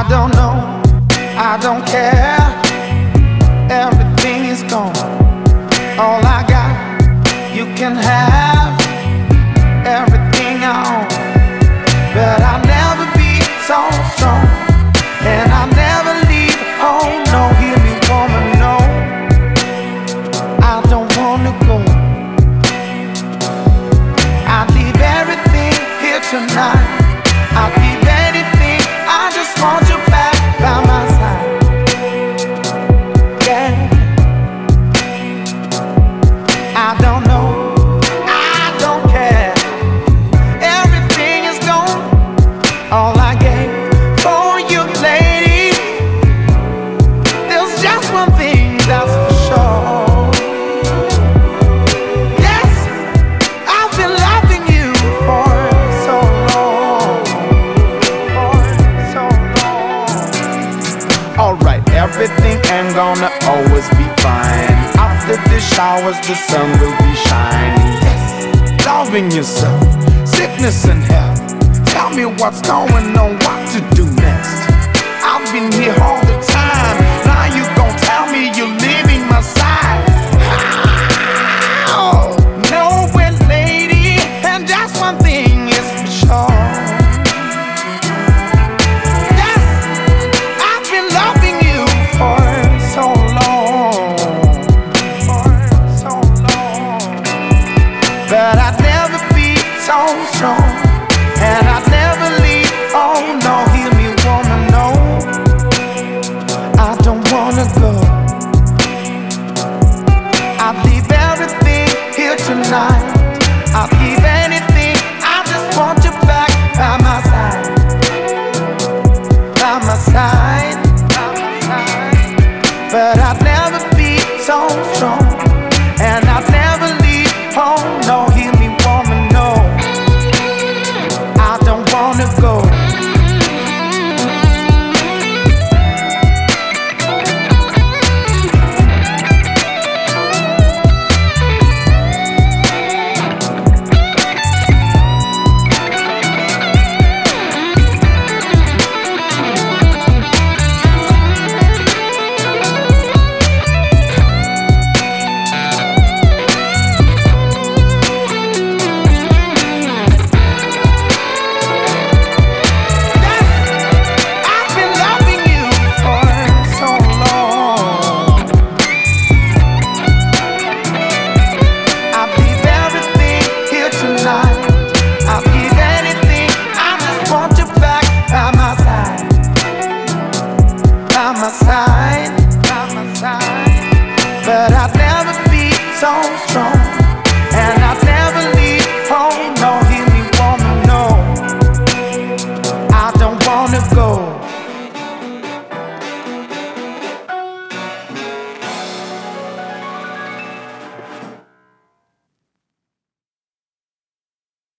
I don't know, I don't care. Everything is gone. All I got, you can have everything I own. But I'll never be so strong, and I'll never leave home. No, hear me, woman, no, I don't wanna go. I'd leave everything here tonight. I'd leave anything, I just want you back by my side. Yeah, I don't know, I don't care. Everything is gone. All I gave for you, lady. There's just one thing that's for sure. Yes, I've been loving you for so long, for so long. Alright, everything ain't gonna always be fine. After the showers, the sun will be shining. Yes, loving yourself, sickness and health. Tell me what's going on, what to do next. I've been here all the time. Now you gon' tell me you're leaving my side. Oh, no way, lady. And just one thing is for sure. Yes, I've been loving you for so long, for so long. But I'd never be so strong, and I'd never leave. Oh no, hear me, woman, no, I don't wanna go. I'd leave everything here tonight. I'd leave anything, I just want you back by my side, by my side, by my side. But I'd never be so strong,